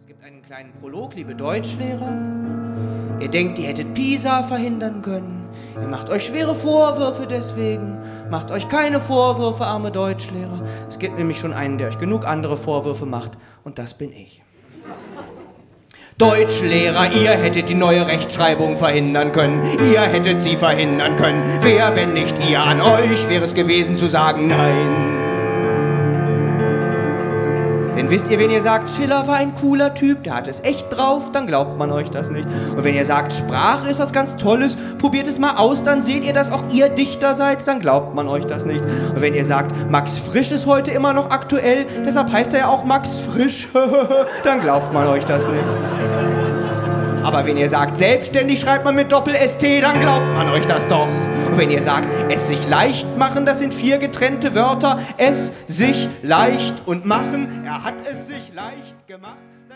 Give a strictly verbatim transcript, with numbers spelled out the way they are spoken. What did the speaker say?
gibt einen kleinen Prolog, liebe Deutschlehrer. Ihr denkt, ihr hättet Pisa verhindern können. Ihr macht euch schwere Vorwürfe deswegen. Macht euch keine Vorwürfe, arme Deutschlehrer. Es gibt nämlich schon einen, der euch genug andere Vorwürfe macht. Und das bin ich. Deutschlehrer, ihr hättet die neue Rechtschreibung verhindern können. Ihr hättet sie verhindern können. Wer, wenn nicht ihr? An euch wäre es gewesen zu sagen nein. Denn wisst ihr, wenn ihr sagt, Schiller war ein cooler Typ, der hat es echt drauf, dann glaubt man euch das nicht. Und wenn ihr sagt, Sprache ist was ganz Tolles, probiert es mal aus, dann seht ihr, dass auch ihr Dichter seid, dann glaubt man euch das nicht. Und wenn ihr sagt, Max Frisch ist heute immer noch aktuell, deshalb heißt er ja auch Max Frisch, dann glaubt man euch das nicht. Aber wenn ihr sagt, selbstständig schreibt man mit Doppel-S T, dann glaubt man euch das doch. Und wenn ihr sagt, es sich leicht machen, das sind vier getrennte Wörter. Es, sich, leicht und machen. Er hat es sich leicht gemacht.